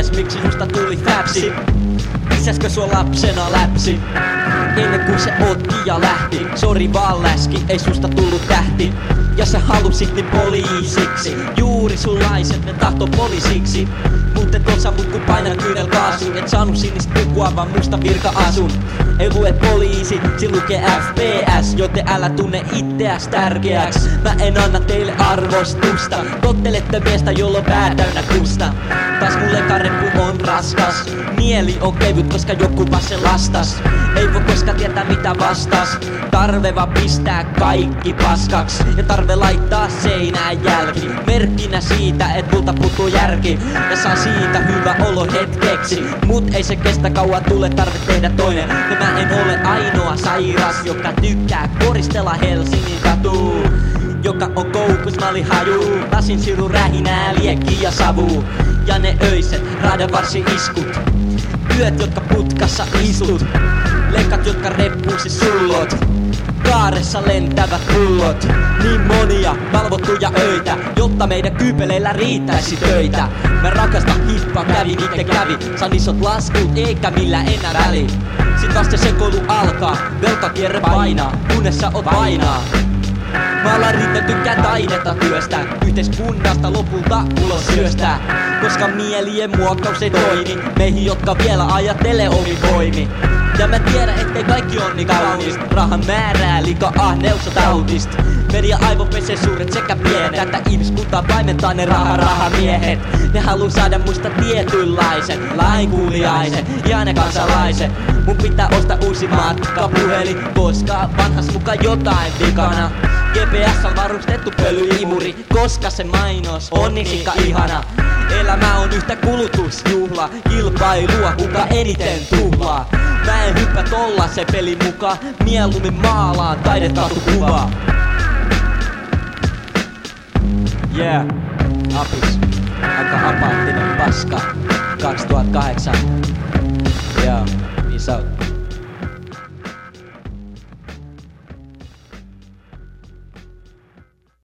mies, miksi susta tuli fäpsi? Isäskö sua lapsena läpsi? Ennen kuin se otti ja lähti. Sori vaan läski, ei susta tullut tähti. Ja sä halusit niin poliisiksi. Juuri sunlaiset ne tahto poliisiksi. Mut et osaa mut kun painan kyynel kaasuun. Et saanut sinistä pukua vaan musta virka-asun. Ei lue poliisi, si lukee FPS. Joten älä tunne itseäs tärkeäks. Mä en anna teille arvostusta. Tottelette miestä jolla on pää täynnä kusta. Taas mun lekareppu on raskas. Mieli on kevyt koska joku vaan se lastas. Ei voi koskaan tietää mitä vastas. Tarve vaan pistää kaikki paskaks. Ja tarve laittaa seinään jälki. Merkkinä siitä et multa puuttuu järki. Ja saa siitä hyvä olo hetkeksi. Mut ei se kestä kauan tule tarve tehdä toinen. Ja mä en ole ainoa sairas joka tykkää koristella Helsingin katuu. Joka on koukus malihaju. Lasin siru rähinää, liekki ja savu. Ja ne öiset radanvarsi iskut. Yöt jotka putkassa istut. Lekat jotka reppuusi sullot. Kaaressa lentävät pullot. Niin monia valvottuja öitä, jotta meidän kyypeleillä riittäisi töitä. Mä rakastan hippaa, kävi miten kävi. Saan isot laskut eikä millä enää väli. Sit vasta sekoilu alkaa, velkakierre painaa, kunnes sä oot painaa. Mä alan riittää tykkää taidetta työstä. Yhteiskunnasta lopulta ulos syöstää. Koska mielien muokkaus ei toimi meihin jotka vielä ajattelee omin voimi. Ja mä tiedän ettei kaikki on niin kaunist. Rahan määrää liika ahneus on tautist. Media aivon pesee suuret sekä pienet. Tätä ihmiskuntaa paimentaa ne rahamiehet. Ne haluu saada musta tietynlaisen lainkuuliaisen ja ne kansalaisen. Mun pitää ostaa uusi matkapuhelin, koska vanhas mukaan jotain vikana. GPS on varustettu pölyimuri, koska se mainos on niin sikka ihana. Elämä on yhtä kulutusjuhla, kilpailua kuka eniten tuhlaa. Mä en hyppä tollasen pelin mukaan, mieluummin maalaan taidetatukuvaa. Yeah, apis, aika apaattinen paska, 2008. Yeah, peace out.